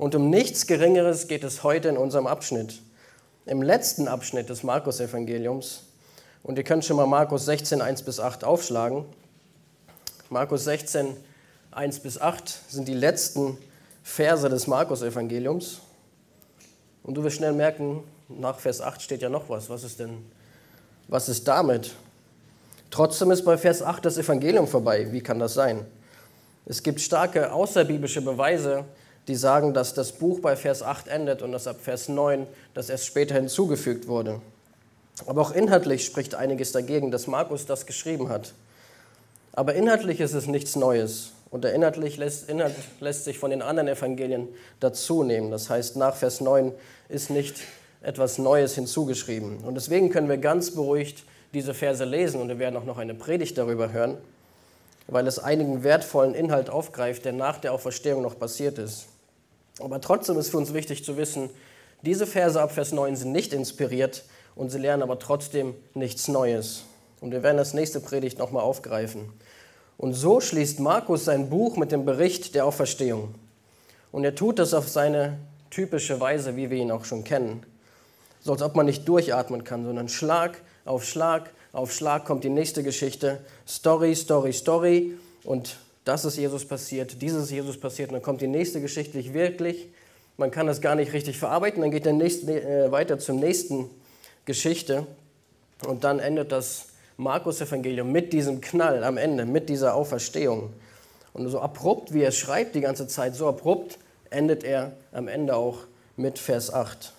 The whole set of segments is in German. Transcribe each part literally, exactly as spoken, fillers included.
Und um nichts Geringeres geht es heute in unserem Abschnitt. Im letzten Abschnitt des Markus-Evangeliums. Und ihr könnt schon mal Markus sechzehn, eins bis acht aufschlagen. Markus sechzehn, eins bis acht sind die letzten Verse des Markus-Evangeliums. Und du wirst schnell merken, nach Vers acht steht ja noch was. Was ist denn, was ist damit? Trotzdem ist bei Vers acht das Evangelium vorbei. Wie kann das sein? Es gibt starke außerbiblische Beweise, die sagen, dass das Buch bei Vers acht endet und dass ab Vers neun das erst später hinzugefügt wurde. Aber auch inhaltlich spricht einiges dagegen, dass Markus das geschrieben hat. Aber inhaltlich ist es nichts Neues. Und der inhaltlich lässt, Inhalt lässt sich von den anderen Evangelien dazu nehmen. Das heißt, nach Vers neun ist nicht etwas Neues hinzugeschrieben. Und deswegen können wir ganz beruhigt diese Verse lesen und wir werden auch noch eine Predigt darüber hören, weil es einigen wertvollen Inhalt aufgreift, der nach der Auferstehung noch passiert ist. Aber trotzdem ist für uns wichtig zu wissen, diese Verse ab Vers neun sind nicht inspiriert und sie lernen aber trotzdem nichts Neues. Und wir werden das nächste Predigt nochmal aufgreifen. Und so schließt Markus sein Buch mit dem Bericht der Auferstehung. Und er tut das auf seine typische Weise, wie wir ihn auch schon kennen. So als ob man nicht durchatmen kann, sondern Schlag auf Schlag auf Schlag kommt die nächste Geschichte. Story, Story, Story. Und das ist Jesus passiert, dieses ist Jesus passiert. Und dann kommt die nächste Geschichte nicht wirklich. Man kann das gar nicht richtig verarbeiten. Dann geht er nächste, äh, weiter zur nächsten Geschichte. Und dann endet das Markus-Evangelium mit diesem Knall am Ende, mit dieser Auferstehung. Und so abrupt, wie er schreibt die ganze Zeit, so abrupt endet er am Ende auch mit Vers acht.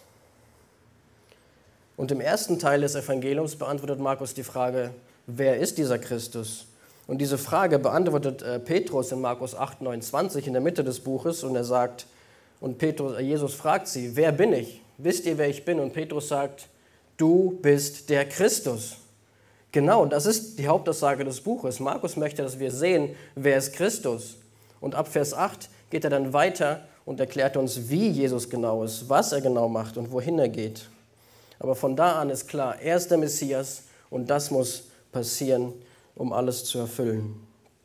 Und im ersten Teil des Evangeliums beantwortet Markus die Frage, wer ist dieser Christus? Und diese Frage beantwortet äh, Petrus in Markus acht, neunundzwanzig in der Mitte des Buches und er sagt, und Petrus, äh, Jesus fragt sie, wer bin ich? Wisst ihr, wer ich bin? Und Petrus sagt, du bist der Christus. Genau, das ist die Hauptaussage des Buches. Markus möchte, dass wir sehen, wer ist Christus. Und ab Vers acht geht er dann weiter und erklärt uns, wie Jesus genau ist, was er genau macht und wohin er geht. Aber von da an ist klar, er ist der Messias und das muss passieren, um alles zu erfüllen.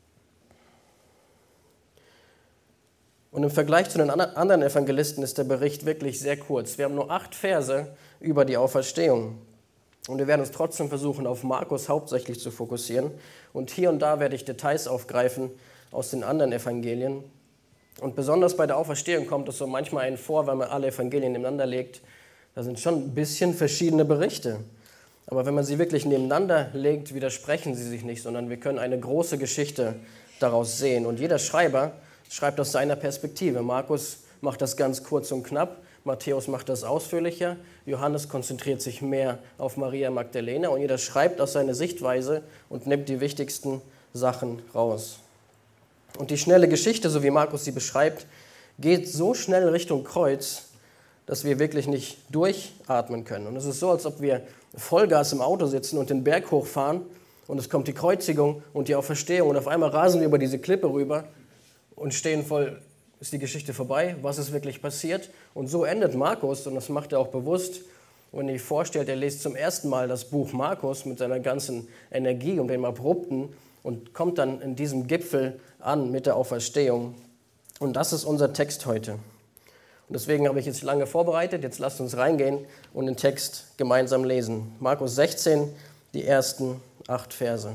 Und im Vergleich zu den anderen Evangelisten ist der Bericht wirklich sehr kurz. Wir haben nur acht Verse über die Auferstehung. Und wir werden uns trotzdem versuchen, auf Markus hauptsächlich zu fokussieren. Und hier und da werde ich Details aufgreifen aus den anderen Evangelien. Und besonders bei der Auferstehung kommt es so manchmal einen vor, wenn man alle Evangelien nebeneinander legt. Da sind schon ein bisschen verschiedene Berichte. Aber wenn man sie wirklich nebeneinander legt, widersprechen sie sich nicht, sondern wir können eine große Geschichte daraus sehen. Und jeder Schreiber schreibt aus seiner Perspektive. Markus macht das ganz kurz und knapp, Matthäus macht das ausführlicher, Johannes konzentriert sich mehr auf Maria Magdalena und jeder schreibt aus seiner Sichtweise und nimmt die wichtigsten Sachen raus. Und die schnelle Geschichte, so wie Markus sie beschreibt, geht so schnell Richtung Kreuz, dass wir wirklich nicht durchatmen können. Und es ist so, als ob wir Vollgas im Auto sitzen und den Berg hochfahren und es kommt die Kreuzigung und die Auferstehung und auf einmal rasen wir über diese Klippe rüber und stehen voll, ist die Geschichte vorbei, was ist wirklich passiert? Und so endet Markus und das macht er auch bewusst. Und wenn ihr euch vorstellt, er liest zum ersten Mal das Buch Markus mit seiner ganzen Energie und dem Abrupten und kommt dann in diesem Gipfel an mit der Auferstehung. Und das ist unser Text heute. Und deswegen habe ich jetzt lange vorbereitet. Jetzt lasst uns reingehen und den Text gemeinsam lesen. Markus sechzehn, die ersten acht Verse.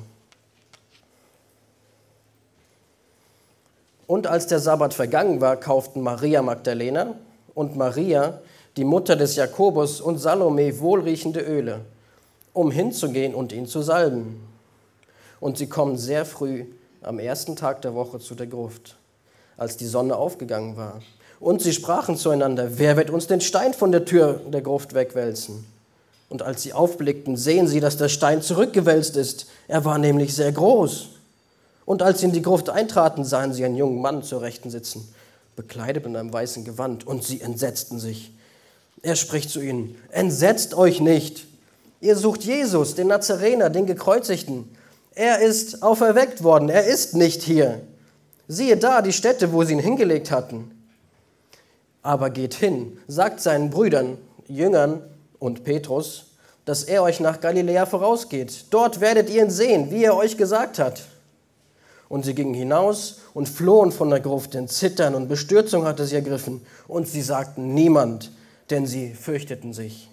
Und als der Sabbat vergangen war, kauften Maria Magdalena und Maria, die Mutter des Jakobus, und Salome wohlriechende Öle, um hinzugehen und ihn zu salben. Und sie kommen sehr früh am ersten Tag der Woche zu der Gruft, als die Sonne aufgegangen war. Und sie sprachen zueinander, wer wird uns den Stein von der Tür der Gruft wegwälzen? Und als sie aufblickten, sehen sie, dass der Stein zurückgewälzt ist. Er war nämlich sehr groß. Und als sie in die Gruft eintraten, sahen sie einen jungen Mann zur Rechten sitzen, bekleidet mit einem weißen Gewand, und sie entsetzten sich. Er spricht zu ihnen, entsetzt euch nicht. Ihr sucht Jesus, den Nazarener, den Gekreuzigten. Er ist auferweckt worden, er ist nicht hier. Siehe da die Stätte, wo sie ihn hingelegt hatten. Aber geht hin, sagt seinen Brüdern, Jüngern und Petrus, dass er euch nach Galiläa vorausgeht. Dort werdet ihr ihn sehen, wie er euch gesagt hat. Und sie gingen hinaus und flohen von der Gruft, denn Zittern und Bestürzung hatte sie ergriffen. Und sie sagten niemand, denn sie fürchteten sich.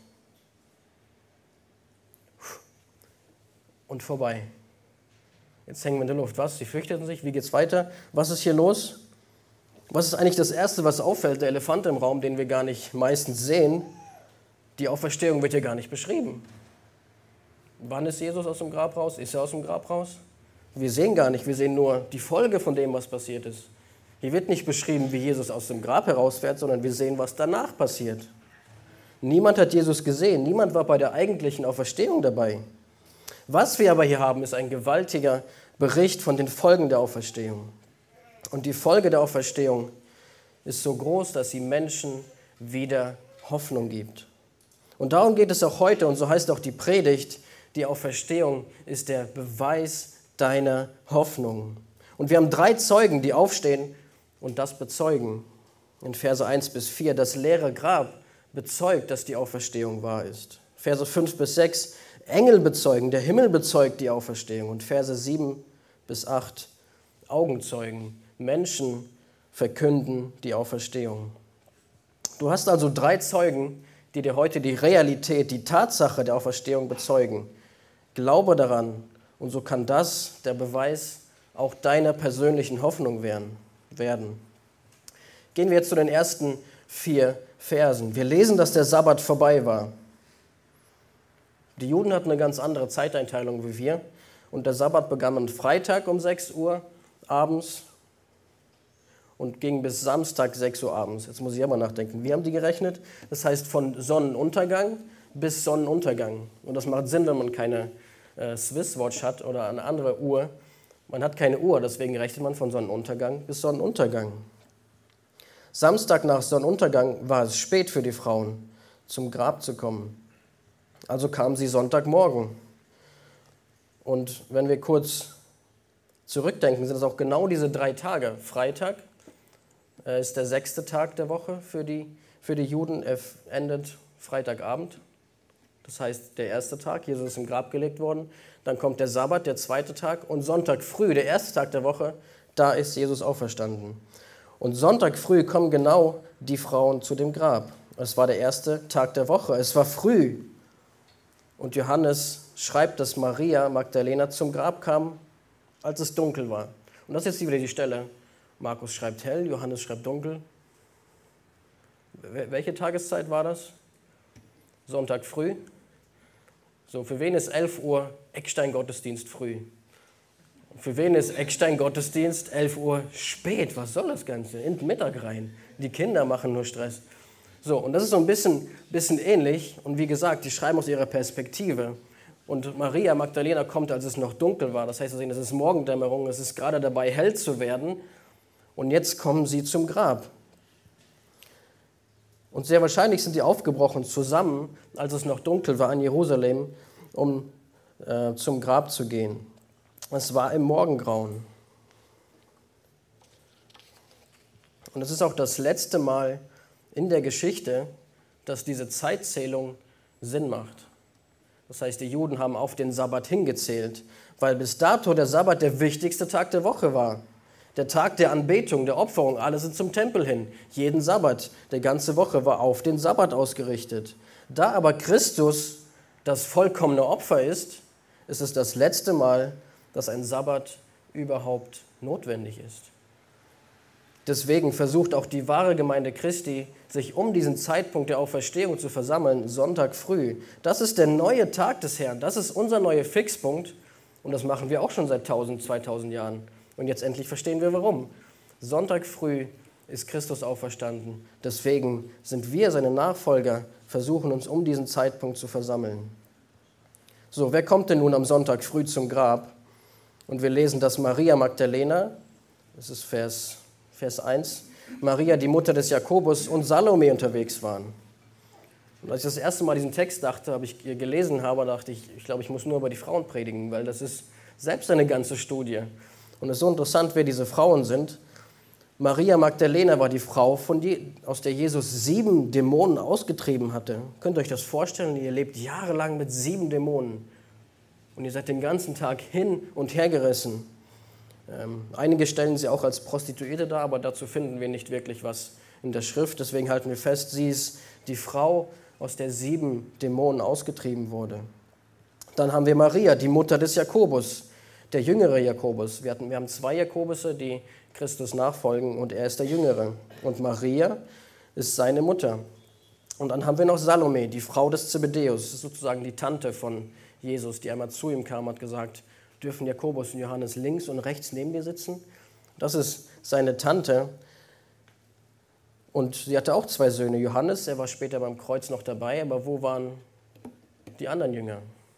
Und vorbei. Jetzt hängen wir in der Luft. Was? Sie fürchteten sich? Wie geht's weiter? Was ist hier los? Was ist eigentlich das Erste, was auffällt? Der Elefant im Raum, den wir gar nicht meistens sehen. Die Auferstehung wird hier gar nicht beschrieben. Wann ist Jesus aus dem Grab raus? Ist er aus dem Grab raus? Wir sehen gar nicht, wir sehen nur die Folge von dem, was passiert ist. Hier wird nicht beschrieben, wie Jesus aus dem Grab herausfährt, sondern wir sehen, was danach passiert. Niemand hat Jesus gesehen, niemand war bei der eigentlichen Auferstehung dabei. Was wir aber hier haben, ist ein gewaltiger Bericht von den Folgen der Auferstehung. Und die Folge der Auferstehung ist so groß, dass sie Menschen wieder Hoffnung gibt. Und darum geht es auch heute, und so heißt auch die Predigt, die Auferstehung ist der Beweis deiner Hoffnung. Und wir haben drei Zeugen, die aufstehen und das bezeugen. In Verse eins bis vier, das leere Grab bezeugt, dass die Auferstehung wahr ist. Verse fünf bis sechs, Engel bezeugen, der Himmel bezeugt die Auferstehung. Und Verse sieben bis acht, Augenzeugen, Menschen verkünden die Auferstehung. Du hast also drei Zeugen, die dir heute die Realität, die Tatsache der Auferstehung bezeugen. Glaube daran, und so kann das der Beweis auch deiner persönlichen Hoffnung werden. Gehen wir jetzt zu den ersten vier Versen. Wir lesen, dass der Sabbat vorbei war. Die Juden hatten eine ganz andere Zeiteinteilung wie wir. Und der Sabbat begann am Freitag um sechs Uhr abends und ging bis Samstag sechs Uhr abends. Jetzt muss ich aber nachdenken. Wie haben die gerechnet? Das heißt von Sonnenuntergang bis Sonnenuntergang. Und das macht Sinn, wenn man keine äh, Swisswatch hat oder eine andere Uhr. Man hat keine Uhr, deswegen rechnet man von Sonnenuntergang bis Sonnenuntergang. Samstag nach Sonnenuntergang war es spät für die Frauen, zum Grab zu kommen. Also kamen sie Sonntagmorgen. Und wenn wir kurz zurückdenken, sind es auch genau diese drei Tage. Freitag äh, ist der sechste Tag der Woche für die, für die Juden. Er endet Freitagabend. Das heißt, der erste Tag, Jesus ist im Grab gelegt worden. Dann kommt der Sabbat, der zweite Tag. Und Sonntag früh, der erste Tag der Woche, da ist Jesus auferstanden. Und Sonntag früh kommen genau die Frauen zu dem Grab. Es war der erste Tag der Woche. Es war früh. Und Johannes schreibt, dass Maria Magdalena zum Grab kam, als es dunkel war. Und das ist jetzt wieder die Stelle. Markus schreibt hell, Johannes schreibt dunkel. Welche Tageszeit war das? Sonntag früh. So, für wen ist elf Uhr Eckstein-Gottesdienst früh? Für wen ist Eckstein-Gottesdienst elf Uhr spät? Was soll das Ganze? In den Mittag rein. Die Kinder machen nur Stress. So, und das ist so ein bisschen, bisschen ähnlich. Und wie gesagt, die schreiben aus ihrer Perspektive. Und Maria Magdalena kommt, als es noch dunkel war. Das heißt, es ist Morgendämmerung, es ist gerade dabei, hell zu werden. Und jetzt kommen sie zum Grab. Und sehr wahrscheinlich sind die aufgebrochen zusammen, als es noch dunkel war in Jerusalem, um äh, zum Grab zu gehen. Es war im Morgengrauen. Und es ist auch das letzte Mal in der Geschichte, dass diese Zeitzählung Sinn macht. Das heißt, die Juden haben auf den Sabbat hingezählt, weil bis dato der Sabbat der wichtigste Tag der Woche war. Der Tag der Anbetung, der Opferung, alle sind zum Tempel hin. Jeden Sabbat, der ganze Woche war auf den Sabbat ausgerichtet. Da aber Christus das vollkommene Opfer ist, ist es das letzte Mal, dass ein Sabbat überhaupt notwendig ist. Deswegen versucht auch die wahre Gemeinde Christi, sich um diesen Zeitpunkt der Auferstehung zu versammeln, Sonntag früh. Das ist der neue Tag des Herrn, das ist unser neuer Fixpunkt und das machen wir auch schon seit tausend, zweitausend Jahren. Und jetzt endlich verstehen wir, warum. Sonntag früh ist Christus auferstanden. Deswegen sind wir, seine Nachfolger, versuchen uns um diesen Zeitpunkt zu versammeln. So, wer kommt denn nun am Sonntag früh zum Grab? Und wir lesen, dass Maria Magdalena, das ist Vers, Vers eins, Maria, die Mutter des Jakobus, und Salome unterwegs waren. Und als ich das erste Mal diesen Text dachte, habe ich gelesen habe, dachte ich, ich glaube, ich muss nur über die Frauen predigen, weil das ist selbst eine ganze Studie. Und es ist so interessant, wer diese Frauen sind. Maria Magdalena war die Frau, von die, aus der Jesus sieben Dämonen ausgetrieben hatte. Könnt ihr euch das vorstellen? Ihr lebt jahrelang mit sieben Dämonen. Und ihr seid den ganzen Tag hin und her gerissen. Ähm, einige stellen sie auch als Prostituierte dar, aber dazu finden wir nicht wirklich was in der Schrift. Deswegen halten wir fest, sie ist die Frau, aus der sieben Dämonen ausgetrieben wurde. Dann haben wir Maria, die Mutter des Jakobus, der jüngere Jakobus. Wir, hatten, wir haben zwei Jakobusse, die Christus nachfolgen, und er ist der Jüngere. Und Maria ist seine Mutter. Und dann haben wir noch Salome, die Frau des Zebedäus. Das ist sozusagen die Tante von Jesus, die einmal zu ihm kam und hat gesagt, dürfen Jakobus und Johannes links und rechts neben dir sitzen? Das ist seine Tante. Und sie hatte auch zwei Söhne. Johannes, der war später beim Kreuz noch dabei, aber wo waren die anderen Jünger?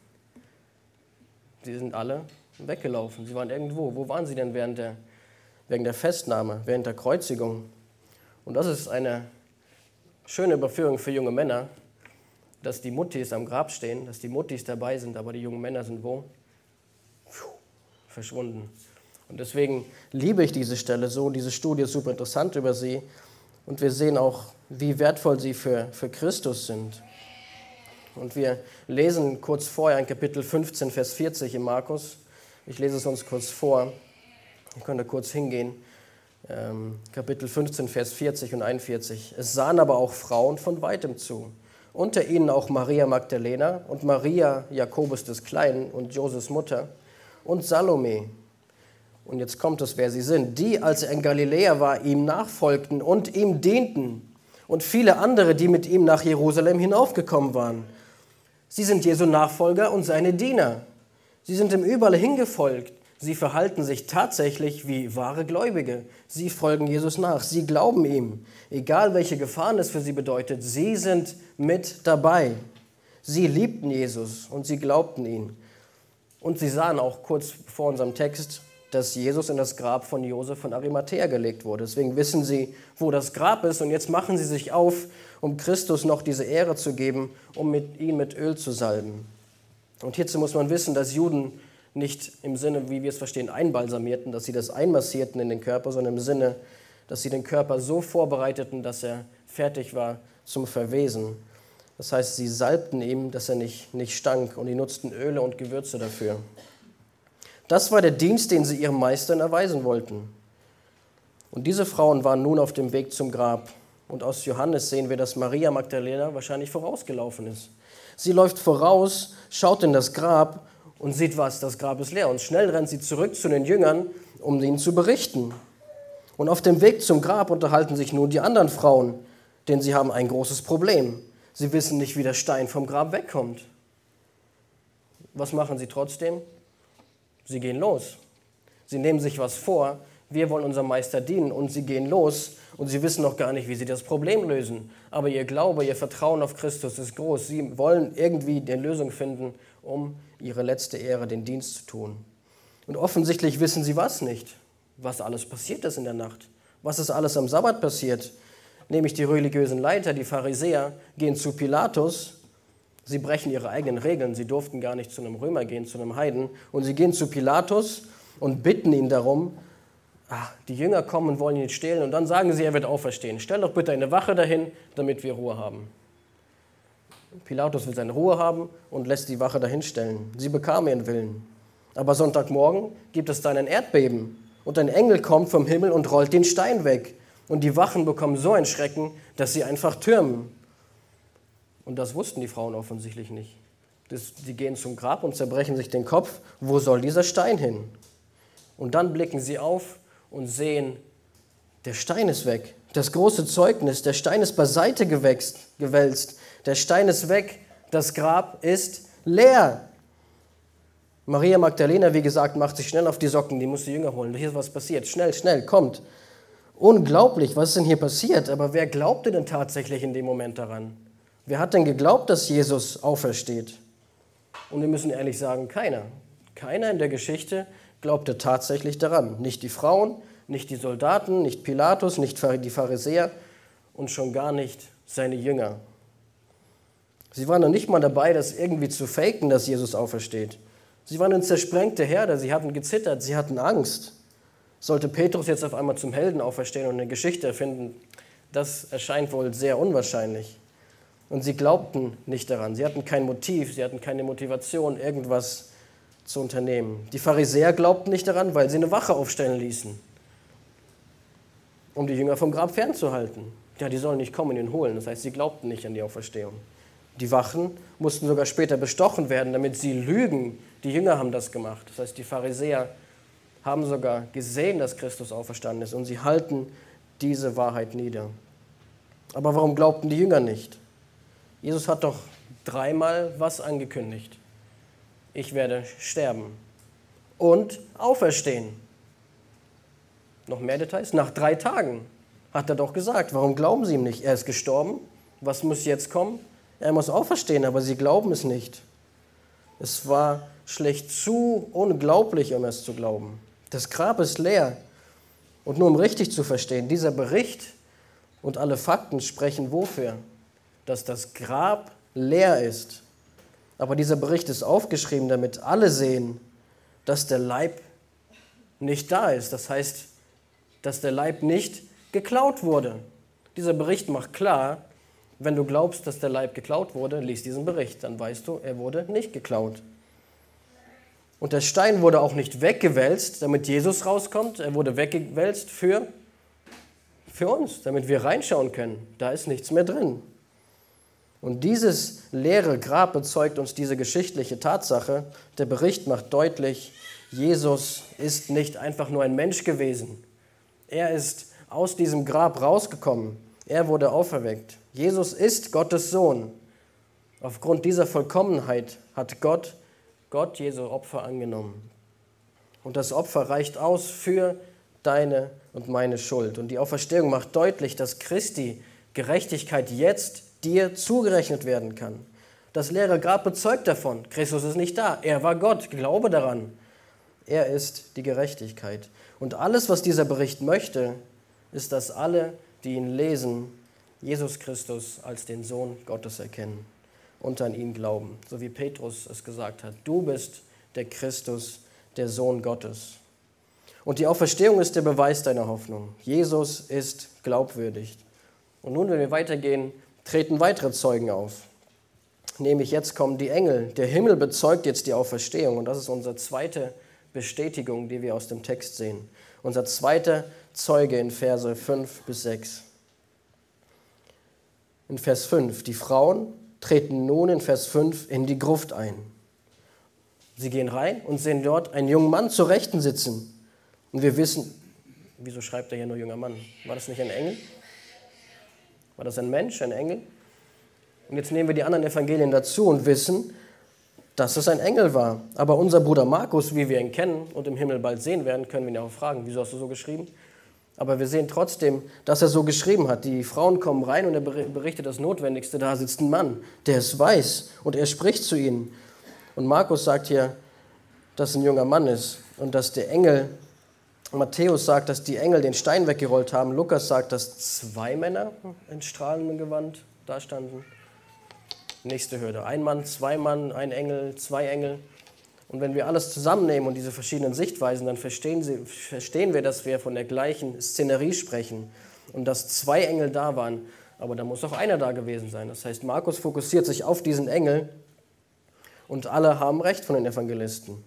Sie sind alle weggelaufen. Sie waren irgendwo. Wo waren sie denn während der, während der Festnahme, während der Kreuzigung? Und das ist eine schöne Überführung für junge Männer, dass die Muttis am Grab stehen, dass die Muttis dabei sind, aber die jungen Männer sind wo? Puh, verschwunden. Und deswegen liebe ich diese Stelle so. Diese Studie ist super interessant über sie. Und wir sehen auch, wie wertvoll sie für, für Christus sind. Und wir lesen kurz vorher in Kapitel fünfzehn, Vers vierzig in Markus. Ich lese es uns kurz vor. Ihr könnt da kurz hingehen. Ähm, Kapitel fünfzehn, Vers vierzig und einundvierzig. Es sahen aber auch Frauen von weitem zu. Unter ihnen auch Maria Magdalena und Maria, Jakobus des Kleinen und Joses Mutter und Salome. Und jetzt kommt es, wer sie sind. Die, als er in Galiläa war, ihm nachfolgten und ihm dienten. Und viele andere, die mit ihm nach Jerusalem hinaufgekommen waren. Sie sind Jesu Nachfolger und seine Diener. Sie sind ihm überall hingefolgt. Sie verhalten sich tatsächlich wie wahre Gläubige. Sie folgen Jesus nach. Sie glauben ihm. Egal welche Gefahren es für sie bedeutet, sie sind mit dabei. Sie liebten Jesus und sie glaubten ihn. Und sie sahen auch kurz vor unserem Text, dass Jesus in das Grab von Josef von Arimathäa gelegt wurde. Deswegen wissen sie, wo das Grab ist, und jetzt machen sie sich auf, um Christus noch diese Ehre zu geben, um mit, ihn mit Öl zu salben. Und hierzu muss man wissen, dass Juden nicht im Sinne, wie wir es verstehen, einbalsamierten, dass sie das einmassierten in den Körper, sondern im Sinne, dass sie den Körper so vorbereiteten, dass er fertig war zum Verwesen. Das heißt, sie salbten ihm, dass er nicht, nicht stank, und die nutzten Öle und Gewürze dafür. Das war der Dienst, den sie ihrem Meistern erweisen wollten. Und diese Frauen waren nun auf dem Weg zum Grab. Und aus Johannes sehen wir, dass Maria Magdalena wahrscheinlich vorausgelaufen ist. Sie läuft voraus, schaut in das Grab und sieht was, das Grab ist leer. Und schnell rennt sie zurück zu den Jüngern, um ihnen zu berichten. Und auf dem Weg zum Grab unterhalten sich nun die anderen Frauen, denn sie haben ein großes Problem. Sie wissen nicht, wie der Stein vom Grab wegkommt. Was machen sie trotzdem? Sie gehen los. Sie nehmen sich was vor. Wir wollen unserem Meister dienen, und sie gehen los, und sie wissen noch gar nicht, wie sie das Problem lösen. Aber ihr Glaube, ihr Vertrauen auf Christus ist groß. Sie wollen irgendwie eine Lösung finden, um ihre letzte Ehre, den Dienst zu tun. Und offensichtlich wissen sie was nicht, was alles passiert ist in der Nacht. Was ist alles am Sabbat passiert? Nämlich die religiösen Leiter, die Pharisäer, gehen zu Pilatus. Sie brechen ihre eigenen Regeln. Sie durften gar nicht zu einem Römer gehen, zu einem Heiden. Und sie gehen zu Pilatus und bitten ihn darum, ach, die Jünger kommen und wollen ihn stehlen. Und dann sagen sie, er wird auferstehen. Stell doch bitte eine Wache dahin, damit wir Ruhe haben. Pilatus will seine Ruhe haben und lässt die Wache dahin stellen. Sie bekamen ihren Willen. Aber Sonntagmorgen gibt es dann ein Erdbeben. Und ein Engel kommt vom Himmel und rollt den Stein weg. Und die Wachen bekommen so einen Schrecken, dass sie einfach türmen. Und das wussten die Frauen offensichtlich nicht. Das, die gehen zum Grab und zerbrechen sich den Kopf. Wo soll dieser Stein hin? Und dann blicken sie auf und sehen, der Stein ist weg. Das große Zeugnis, der Stein ist beiseite gewächst, gewälzt. Der Stein ist weg, das Grab ist leer. Maria Magdalena, wie gesagt, macht sich schnell auf die Socken, die muss die Jünger holen. Hier ist was passiert. Schnell, schnell, kommt. Unglaublich, was ist denn hier passiert? Aber wer glaubte denn tatsächlich in dem Moment daran? Wer hat denn geglaubt, dass Jesus aufersteht? Und wir müssen ehrlich sagen, keiner. Keiner in der Geschichte glaubte tatsächlich daran. Nicht die Frauen, nicht die Soldaten, nicht Pilatus, nicht die Pharisäer und schon gar nicht seine Jünger. Sie waren noch nicht mal dabei, das irgendwie zu faken, dass Jesus aufersteht. Sie waren eine zersprengte Herde, sie hatten gezittert, sie hatten Angst. Sollte Petrus jetzt auf einmal zum Helden auferstehen und eine Geschichte erfinden, das erscheint wohl sehr unwahrscheinlich. Und sie glaubten nicht daran. Sie hatten kein Motiv, sie hatten keine Motivation, irgendwas zu unternehmen. Die Pharisäer glaubten nicht daran, weil sie eine Wache aufstellen ließen, um die Jünger vom Grab fernzuhalten. Ja, die sollen nicht kommen und ihn holen. Das heißt, sie glaubten nicht an die Auferstehung. Die Wachen mussten sogar später bestochen werden, damit sie lügen. Die Jünger haben das gemacht. Das heißt, die Pharisäer haben sogar gesehen, dass Christus auferstanden ist und sie halten diese Wahrheit nieder. Aber warum glaubten die Jünger nicht? Jesus hat doch dreimal was angekündigt. Ich werde sterben und auferstehen. Noch mehr Details? Nach drei Tagen hat er doch gesagt. Warum glauben sie ihm nicht? Er ist gestorben. Was muss jetzt kommen? Er muss auferstehen, aber sie glauben es nicht. Es war schlecht zu unglaublich, um es zu glauben. Das Grab ist leer. Und nur um richtig zu verstehen, dieser Bericht und alle Fakten sprechen wofür? Dass das Grab leer ist. Aber dieser Bericht ist aufgeschrieben, damit alle sehen, dass der Leib nicht da ist. Das heißt, dass der Leib nicht geklaut wurde. Dieser Bericht macht klar, wenn du glaubst, dass der Leib geklaut wurde, lies diesen Bericht, dann weißt du, er wurde nicht geklaut. Und der Stein wurde auch nicht weggewälzt, damit Jesus rauskommt. Er wurde weggewälzt für, für uns, damit wir reinschauen können. Da ist nichts mehr drin. Und dieses leere Grab bezeugt uns diese geschichtliche Tatsache. Der Bericht macht deutlich, Jesus ist nicht einfach nur ein Mensch gewesen. Er ist aus diesem Grab rausgekommen. Er wurde auferweckt. Jesus ist Gottes Sohn. Aufgrund dieser Vollkommenheit hat Gott, Gott Jesu Opfer angenommen. Und das Opfer reicht aus für deine und meine Schuld. Und die Auferstehung macht deutlich, dass Christi Gerechtigkeit jetzt dir zugerechnet werden kann. Das leere Grab bezeugt davon. Christus ist nicht da. Er war Gott. Glaube daran. Er ist die Gerechtigkeit. Und alles, was dieser Bericht möchte, ist, dass alle, die ihn lesen, Jesus Christus als den Sohn Gottes erkennen und an ihn glauben. So wie Petrus es gesagt hat. Du bist der Christus, der Sohn Gottes. Und die Auferstehung ist der Beweis deiner Hoffnung. Jesus ist glaubwürdig. Und nun, wenn wir weitergehen, treten weitere Zeugen auf. Nämlich jetzt kommen die Engel. Der Himmel bezeugt jetzt die Auferstehung. Und das ist unsere zweite Bestätigung, die wir aus dem Text sehen. Unser zweiter Zeuge in Verse fünf bis sechs. In Vers fünf, die Frauen treten nun in Vers fünf in die Gruft ein. Sie gehen rein und sehen dort einen jungen Mann zur Rechten sitzen. Und wir wissen, wieso schreibt er hier nur junger Mann? War das nicht ein Engel? War das ein Mensch, ein Engel? Und jetzt nehmen wir die anderen Evangelien dazu und wissen, dass es ein Engel war. Aber unser Bruder Markus, wie wir ihn kennen und im Himmel bald sehen werden, können wir ihn ja auch fragen, wieso hast du so geschrieben? Aber wir sehen trotzdem, dass er so geschrieben hat. Die Frauen kommen rein und er berichtet das Notwendigste. Da sitzt ein Mann, der es weiß und er spricht zu ihnen. Und Markus sagt hier, dass ein junger Mann ist und dass der Engel, Matthäus sagt, dass die Engel den Stein weggerollt haben. Lukas sagt, dass zwei Männer in strahlendem Gewand da standen. Nächste Hürde. Ein Mann, zwei Mann, ein Engel, zwei Engel. Und wenn wir alles zusammennehmen und diese verschiedenen Sichtweisen, dann verstehen, sie, verstehen wir, dass wir von der gleichen Szenerie sprechen und dass zwei Engel da waren, aber da muss auch einer da gewesen sein. Das heißt, Markus fokussiert sich auf diesen Engel und alle haben recht von den Evangelisten.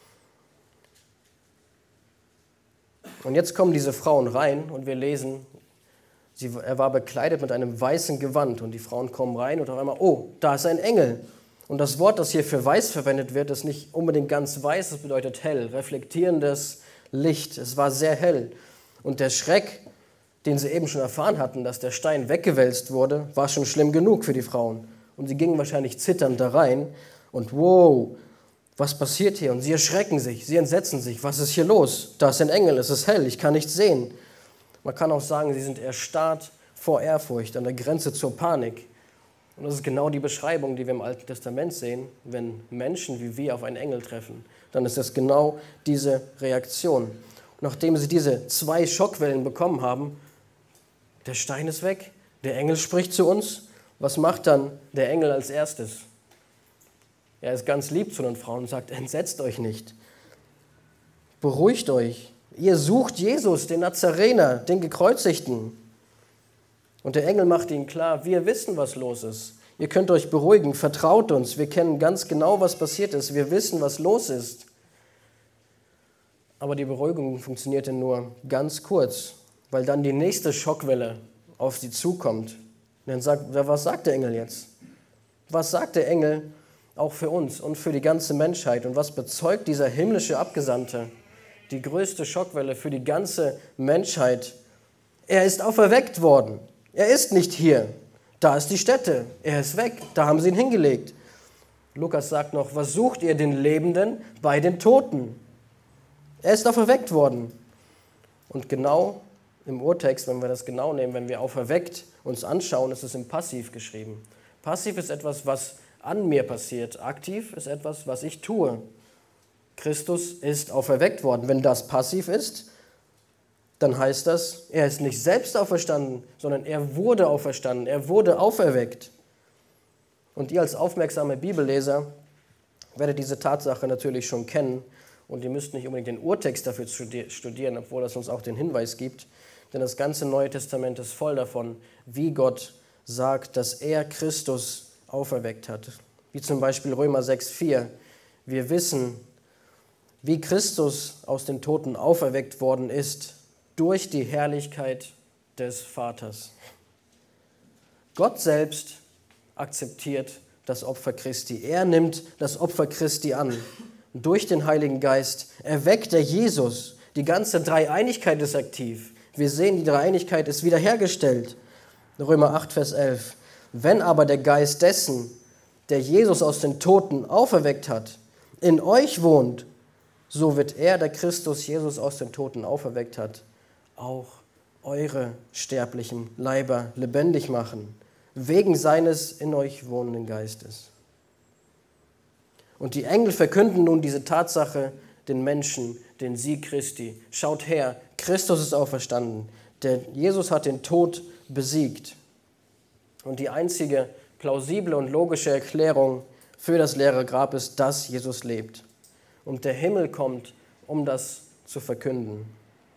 Und jetzt kommen diese Frauen rein und wir lesen, sie, er war bekleidet mit einem weißen Gewand und die Frauen kommen rein und auf einmal, oh, da ist ein Engel. Und das Wort, das hier für weiß verwendet wird, ist nicht unbedingt ganz weiß, es bedeutet hell, reflektierendes Licht. Es war sehr hell. Und der Schreck, den sie eben schon erfahren hatten, dass der Stein weggewälzt wurde, war schon schlimm genug für die Frauen. Und sie gingen wahrscheinlich zitternd da rein und wow, was passiert hier? Und sie erschrecken sich, sie entsetzen sich. Was ist hier los? Da ist ein Engel, es ist hell, ich kann nichts sehen. Man kann auch sagen, sie sind erstarrt vor Ehrfurcht, an der Grenze zur Panik. Und das ist genau die Beschreibung, die wir im Alten Testament sehen. Wenn Menschen wie wir auf einen Engel treffen, dann ist das genau diese Reaktion. Und nachdem sie diese zwei Schockwellen bekommen haben, der Stein ist weg, der Engel spricht zu uns. Was macht dann der Engel als erstes? Er ist ganz lieb zu den Frauen und sagt, entsetzt euch nicht, beruhigt euch. Ihr sucht Jesus, den Nazarener, den Gekreuzigten. Und der Engel macht ihnen klar, wir wissen, was los ist. Ihr könnt euch beruhigen, vertraut uns. Wir kennen ganz genau, was passiert ist. Wir wissen, was los ist. Aber die Beruhigung funktionierte nur ganz kurz, weil dann die nächste Schockwelle auf sie zukommt. Und dann sagt, was sagt der Engel jetzt? Was sagt der Engel auch für uns und für die ganze Menschheit? Und was bezeugt dieser himmlische Abgesandte? Die größte Schockwelle für die ganze Menschheit. Er ist auferweckt worden. Er ist nicht hier. Da ist die Stätte. Er ist weg. Da haben sie ihn hingelegt. Lukas sagt noch, was sucht ihr den Lebenden bei den Toten? Er ist auferweckt worden. Und genau im Urtext, wenn wir das genau nehmen, wenn wir auferweckt uns anschauen, ist es im Passiv geschrieben. Passiv ist etwas, was an mir passiert. Aktiv ist etwas, was ich tue. Christus ist auferweckt worden. Wenn das passiv ist, dann heißt das, er ist nicht selbst auferstanden, sondern er wurde auferstanden. Er wurde auferweckt. Und ihr als aufmerksame Bibelleser werdet diese Tatsache natürlich schon kennen. Und ihr müsst nicht unbedingt den Urtext dafür studieren, obwohl das uns auch den Hinweis gibt. Denn das ganze Neue Testament ist voll davon, wie Gott sagt, dass er Christus auferweckt hat. Wie zum Beispiel Römer sechs vier. Wir wissen, wie Christus aus den Toten auferweckt worden ist, durch die Herrlichkeit des Vaters. Gott selbst akzeptiert das Opfer Christi. Er nimmt das Opfer Christi an. Durch den Heiligen Geist erweckt er Jesus. Die ganze Dreieinigkeit ist aktiv. Wir sehen, die Dreieinigkeit ist wiederhergestellt. Römer acht, Vers elf. Wenn aber der Geist dessen, der Jesus aus den Toten auferweckt hat, in euch wohnt, so wird er, der Christus Jesus aus den Toten auferweckt hat, auch eure sterblichen Leiber lebendig machen, wegen seines in euch wohnenden Geistes. Und die Engel verkünden nun diese Tatsache den Menschen, den Sieg Christi. Schaut her, Christus ist auferstanden. Der Jesus hat den Tod besiegt. Und die einzige plausible und logische Erklärung für das leere Grab ist, dass Jesus lebt. Und der Himmel kommt, um das zu verkünden.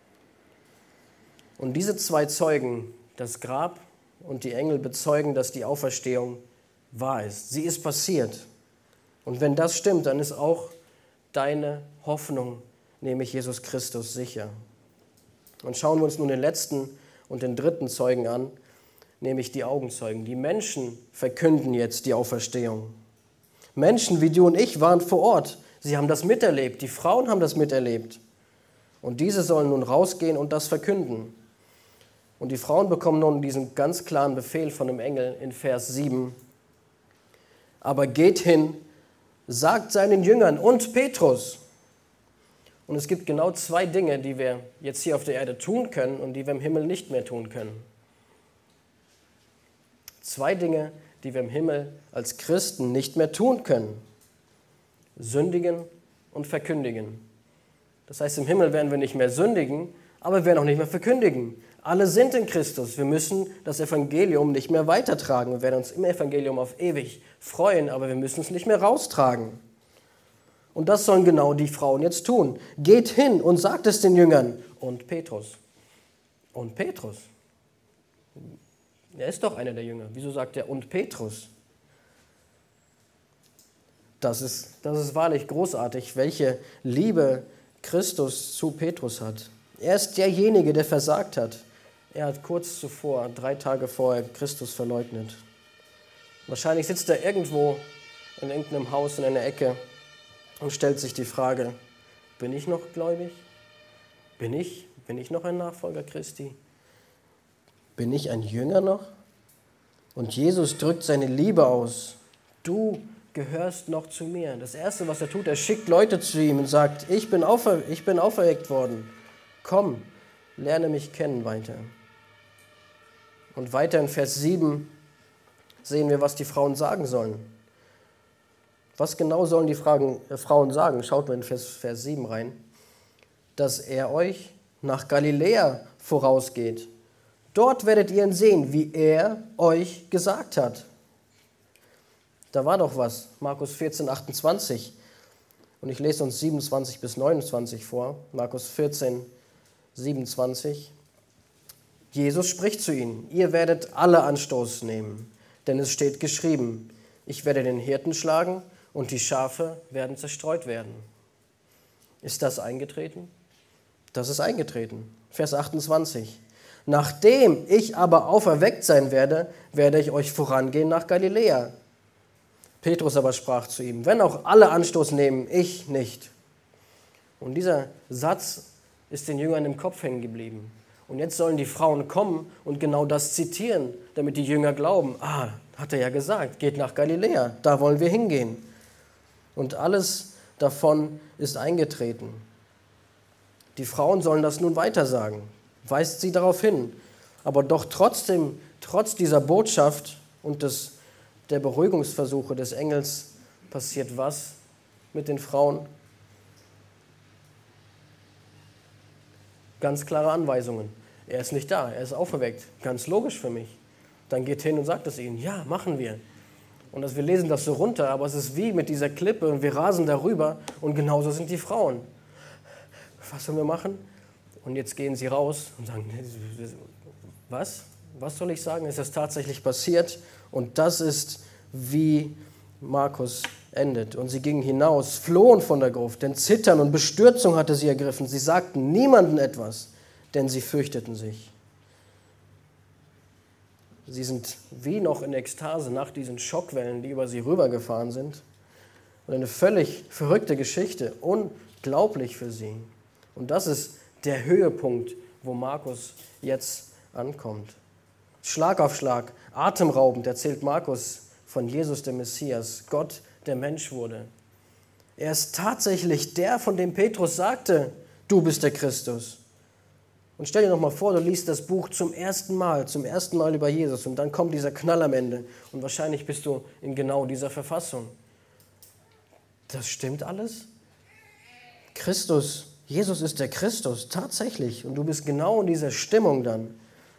Und diese zwei Zeugen, das Grab und die Engel, bezeugen, dass die Auferstehung wahr ist. Sie ist passiert. Und wenn das stimmt, dann ist auch deine Hoffnung, nämlich Jesus Christus, sicher. Und schauen wir uns nun den letzten und den dritten Zeugen an, nämlich die Augenzeugen. Die Menschen verkünden jetzt die Auferstehung. Menschen wie du und ich waren vor Ort. Sie haben das miterlebt. Die Frauen haben das miterlebt. Und diese sollen nun rausgehen und das verkünden. Und die Frauen bekommen nun diesen ganz klaren Befehl von dem Engel in Vers sieben. Aber geht hin, sagt seinen Jüngern und Petrus. Und es gibt genau zwei Dinge, die wir jetzt hier auf der Erde tun können und die wir im Himmel nicht mehr tun können. Zwei Dinge, die wir im Himmel als Christen nicht mehr tun können. Sündigen und verkündigen. Das heißt, im Himmel werden wir nicht mehr sündigen, aber wir werden auch nicht mehr verkündigen. Alle sind in Christus. Wir müssen das Evangelium nicht mehr weitertragen. Wir werden uns im Evangelium auf ewig freuen, aber wir müssen es nicht mehr raustragen. Und das sollen genau die Frauen jetzt tun. Geht hin und sagt es den Jüngern. Und Petrus. Und Petrus. Er ist doch einer der Jünger. Wieso sagt er und Petrus? Das ist, das ist wahrlich großartig, welche Liebe Christus zu Petrus hat. Er ist derjenige, der versagt hat. Er hat kurz zuvor, drei Tage vorher, Christus verleugnet. Wahrscheinlich sitzt er irgendwo in irgendeinem Haus in einer Ecke und stellt sich die Frage, bin ich noch gläubig? Bin ich, bin ich noch ein Nachfolger Christi? Bin ich ein Jünger noch? Und Jesus drückt seine Liebe aus. Du gehörst noch zu mir. Das Erste, was er tut, er schickt Leute zu ihm und sagt, ich bin, aufer, ich bin auferweckt worden. Komm, lerne mich kennen weiter. Und weiter in Vers sieben sehen wir, was die Frauen sagen sollen. Was genau sollen die Fragen, äh, Frauen sagen? Schaut mal in Vers, Vers sieben rein. Dass er euch nach Galiläa vorausgeht. Dort werdet ihr ihn sehen, wie er euch gesagt hat. Da war doch was, Markus vierzehn, achtundzwanzig. Und ich lese uns siebenundzwanzig bis neunundzwanzig vor. Markus vierzehn, siebenundzwanzig. Jesus spricht zu ihnen, ihr werdet alle Anstoß nehmen, Denn es steht geschrieben, ich werde den Hirten schlagen und die Schafe werden zerstreut werden. Ist das eingetreten? Das ist eingetreten. Vers achtundzwanzig. Nachdem ich aber auferweckt sein werde, werde ich euch vorangehen nach Galiläa. Petrus aber sprach zu ihm, wenn auch alle Anstoß nehmen, ich nicht. Und dieser Satz ist den Jüngern im Kopf hängen geblieben. Und jetzt sollen die Frauen kommen und genau das zitieren, damit die Jünger glauben, ah, hat er ja gesagt, geht nach Galiläa, da wollen wir hingehen. Und alles davon ist eingetreten. Die Frauen sollen das nun weitersagen, weist sie darauf hin. Aber doch trotzdem, trotz dieser Botschaft und des, der Beruhigungsversuche des Engels, passiert was mit den Frauen? Ganz klare Anweisungen. Er ist nicht da, er ist auferweckt. Ganz logisch für mich. Dann geht hin und sagt es ihnen, ja, machen wir. Und das, wir lesen das so runter, aber es ist wie mit dieser Klippe und wir rasen darüber und genauso sind die Frauen. Was sollen wir machen? Und jetzt gehen sie raus und sagen, was? Was soll ich sagen? Ist das tatsächlich passiert? Und das ist, wie Markus endet. Und sie gingen hinaus, flohen von der Gruft, denn Zittern und Bestürzung hatte sie ergriffen. Sie sagten niemandem etwas, denn sie fürchteten sich. Sie sind wie noch in Ekstase nach diesen Schockwellen, die über sie rübergefahren sind. Und eine völlig verrückte Geschichte, unglaublich für sie. Und das ist der Höhepunkt, wo Markus jetzt ankommt. Schlag auf Schlag, atemraubend erzählt Markus von Jesus, dem Messias, Gott, der Mensch wurde. Er ist tatsächlich der, von dem Petrus sagte, du bist der Christus. Und stell dir noch mal vor, du liest das Buch zum ersten Mal, zum ersten Mal über Jesus und dann kommt dieser Knall am Ende und wahrscheinlich bist du in genau dieser Verfassung. Das stimmt alles? Christus, Jesus ist der Christus, tatsächlich. Und du bist genau in dieser Stimmung dann.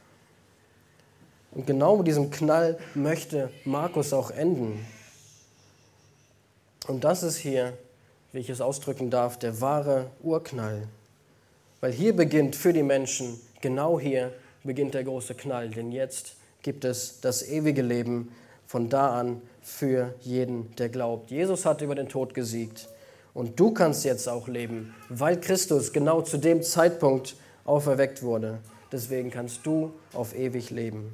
Und genau mit diesem Knall möchte Markus auch enden. Und das ist hier, wie ich es ausdrücken darf, der wahre Urknall. Weil hier beginnt für die Menschen, genau hier beginnt der große Knall. Denn jetzt gibt es das ewige Leben von da an für jeden, der glaubt. Jesus hat über den Tod gesiegt. Und du kannst jetzt auch leben, weil Christus genau zu dem Zeitpunkt auferweckt wurde. Deswegen kannst du auf ewig leben.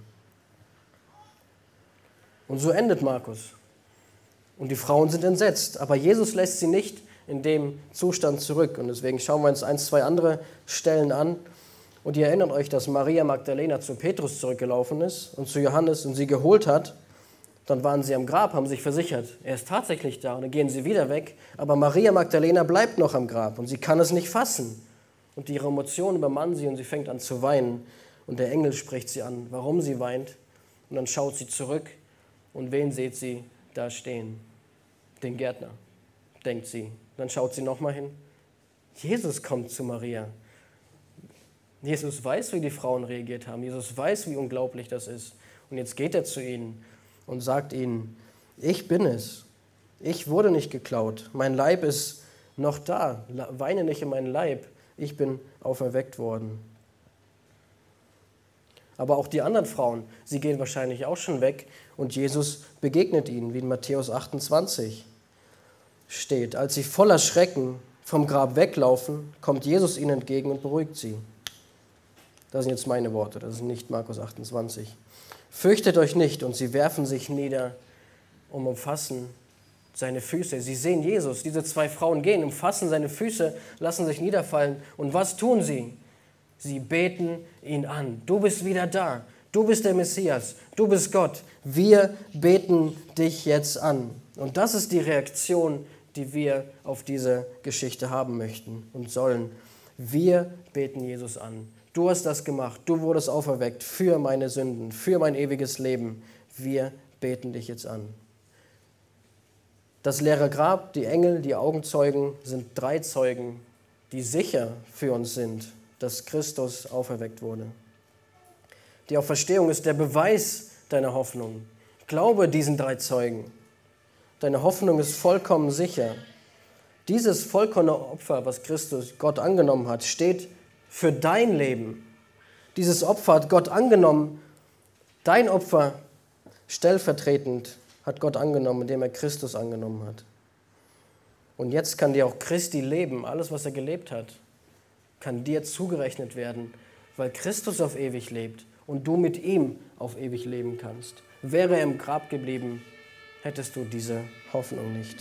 Und so endet Markus. Und die Frauen sind entsetzt. Aber Jesus lässt sie nicht in dem Zustand zurück. Und deswegen schauen wir uns ein, zwei andere Stellen an. Und ihr erinnert euch, dass Maria Magdalena zu Petrus zurückgelaufen ist und zu Johannes und sie geholt hat. Dann waren sie am Grab, haben sich versichert, er ist tatsächlich da. Und dann gehen sie wieder weg. Aber Maria Magdalena bleibt noch am Grab und sie kann es nicht fassen. Und ihre Emotionen übermannen sie und sie fängt an zu weinen. Und der Engel spricht sie an, warum sie weint. Und dann schaut sie zurück und wen seht sie da stehen? Den Gärtner, denkt sie. Dann schaut sie nochmal hin. Jesus kommt zu Maria. Jesus weiß, wie die Frauen reagiert haben. Jesus weiß, wie unglaublich das ist. Und jetzt geht er zu ihnen und sagt ihnen, ich bin es. Ich wurde nicht geklaut. Mein Leib ist noch da. Weine nicht in meinen Leib. Ich bin auferweckt worden. Aber auch die anderen Frauen, sie gehen wahrscheinlich auch schon weg und Jesus begegnet ihnen, wie in Matthäus achtundzwanzig steht. Als sie voller Schrecken vom Grab weglaufen, kommt Jesus ihnen entgegen und beruhigt sie. Das sind jetzt meine Worte, das ist nicht Markus achtundzwanzig. Fürchtet euch nicht, und sie werfen sich nieder und umfassen seine Füße. Sie sehen Jesus, diese zwei Frauen gehen, umfassen seine Füße, lassen sich niederfallen. Und was tun sie? Sie beten ihn an. Du bist wieder da. Du bist der Messias. Du bist Gott. Wir beten dich jetzt an. Und das ist die Reaktion, die wir auf diese Geschichte haben möchten und sollen. Wir beten Jesus an. Du hast das gemacht. Du wurdest auferweckt für meine Sünden, für mein ewiges Leben. Wir beten dich jetzt an. Das leere Grab, die Engel, die Augenzeugen sind drei Zeugen, die sicher für uns sind, dass Christus auferweckt wurde. Die Auferstehung ist der Beweis deiner Hoffnung. Glaube diesen drei Zeugen. Deine Hoffnung ist vollkommen sicher. Dieses vollkommene Opfer, was Christus, Gott angenommen hat, steht für dein Leben. Dieses Opfer hat Gott angenommen. Dein Opfer Stellvertretend hat Gott angenommen, indem er Christus angenommen hat. Und jetzt kann dir auch Christi Leben, alles was er gelebt hat, kann dir zugerechnet werden, weil Christus auf ewig lebt und du mit ihm auf ewig leben kannst. Wäre er im Grab geblieben, hättest du diese Hoffnung nicht.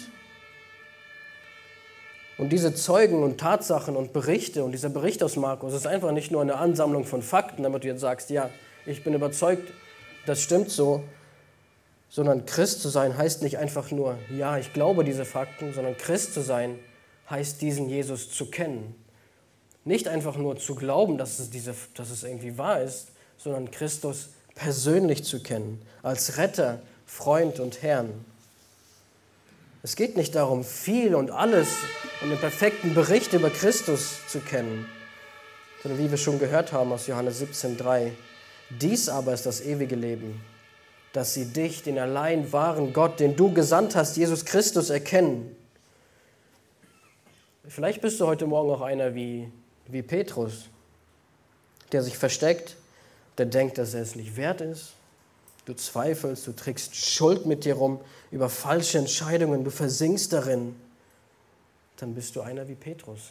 Und diese Zeugen und Tatsachen und Berichte und dieser Bericht aus Markus ist einfach nicht nur eine Ansammlung von Fakten, damit du jetzt sagst, ja, ich bin überzeugt, das stimmt so, sondern Christ zu sein heißt nicht einfach nur, ja, ich glaube diese Fakten, sondern Christ zu sein heißt, diesen Jesus zu kennen. Nicht einfach nur zu glauben, dass es, diese, dass es irgendwie wahr ist, sondern Christus persönlich zu kennen, als Retter, Freund und Herrn. Es geht nicht darum, viel und alles und den perfekten Bericht über Christus zu kennen, sondern wie wir schon gehört haben aus Johannes siebzehn drei, dies aber ist das ewige Leben, dass sie dich, den allein wahren Gott, den du gesandt hast, Jesus Christus, erkennen. Vielleicht bist du heute Morgen auch einer wie, wie Petrus, der sich versteckt, der denkt, dass er es nicht wert ist. Du zweifelst, du trägst Schuld mit dir rum über falsche Entscheidungen, du versinkst darin. Dann bist du einer wie Petrus.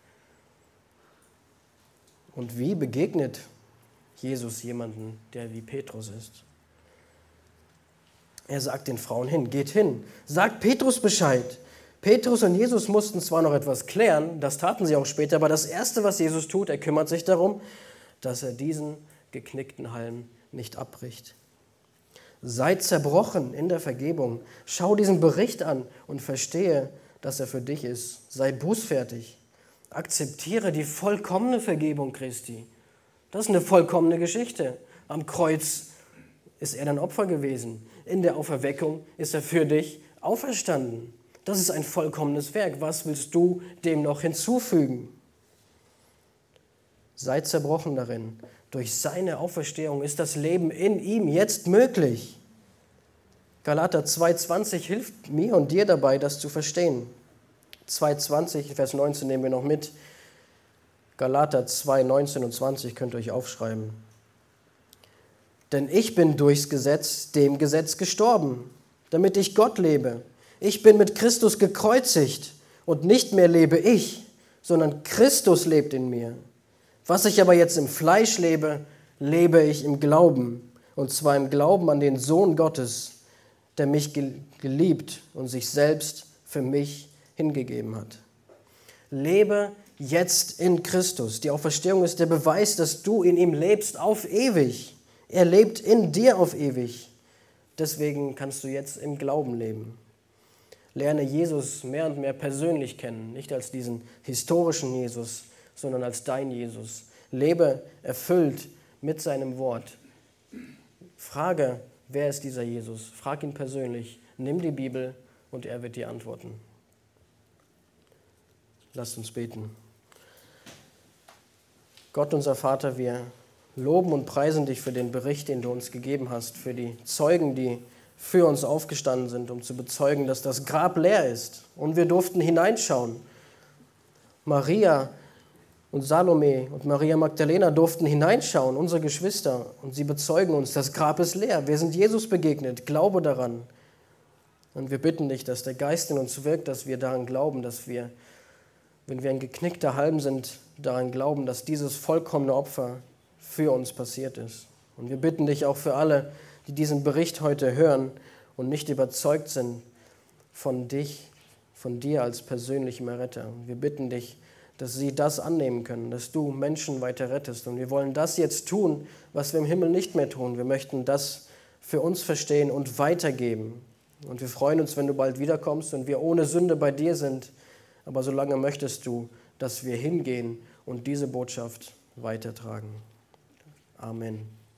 Und wie begegnet Jesus jemanden, der wie Petrus ist? Er sagt den Frauen hin, geht hin, sagt Petrus Bescheid. Petrus und Jesus mussten zwar noch etwas klären, das taten sie auch später, aber das Erste, was Jesus tut, er kümmert sich darum, dass er diesen geknickten Halm nicht abbricht. Sei zerbrochen in der Vergebung. Schau diesen Bericht an und verstehe, dass er für dich ist. Sei bußfertig. Akzeptiere die vollkommene Vergebung Christi. Das ist eine vollkommene Geschichte. Am Kreuz ist er dein Opfer gewesen. In der Auferweckung ist er für dich auferstanden. Das ist ein vollkommenes Werk. Was willst du dem noch hinzufügen? Sei zerbrochen darin. Durch seine Auferstehung ist das Leben in ihm jetzt möglich. Galater zwei zwanzig hilft mir und dir dabei, das zu verstehen. zwei zwanzig, Vers neunzehn nehmen wir noch mit. Galater zwei neunzehn und zwanzig könnt ihr euch aufschreiben. Denn ich bin durchs Gesetz, dem Gesetz gestorben, damit ich Gott lebe. Ich bin mit Christus gekreuzigt und nicht mehr lebe ich, sondern Christus lebt in mir. Was ich aber jetzt im Fleisch lebe, lebe ich im Glauben, und zwar im Glauben an den Sohn Gottes, der mich geliebt und sich selbst für mich hingegeben hat. Lebe jetzt in Christus. Die Auferstehung ist der Beweis, dass du in ihm lebst auf ewig. Er lebt in dir auf ewig. Deswegen kannst du jetzt im Glauben leben. Lerne Jesus mehr und mehr persönlich kennen, nicht als diesen historischen Jesus, sondern als dein Jesus. Lebe erfüllt mit seinem Wort. Frage, wer ist dieser Jesus? Frag ihn persönlich. Nimm die Bibel und er wird dir antworten. Lasst uns beten. Gott, unser Vater, wir loben und preisen dich für den Bericht, den du uns gegeben hast, für die Zeugen, die für uns aufgestanden sind, um zu bezeugen, dass das Grab leer ist. Und wir durften hineinschauen. Maria und Salome und Maria Magdalena durften hineinschauen, unsere Geschwister, und sie bezeugen uns, das Grab ist leer. Wir sind Jesus begegnet, glaube daran. Und wir bitten dich, dass der Geist in uns wirkt, dass wir daran glauben, dass wir, wenn wir ein geknickter Halm sind, daran glauben, dass dieses vollkommene Opfer für uns passiert ist. Und wir bitten dich auch für alle, die diesen Bericht heute hören und nicht überzeugt sind von dich, von dir als persönlichem Erretter. Wir bitten dich, dass sie das annehmen können, dass du Menschen weiter rettest. Und wir wollen das jetzt tun, was wir im Himmel nicht mehr tun. Wir möchten das für uns verstehen und weitergeben. Und wir freuen uns, wenn du bald wiederkommst und wir ohne Sünde bei dir sind. Aber solange möchtest du, dass wir hingehen und diese Botschaft weitertragen. Amen.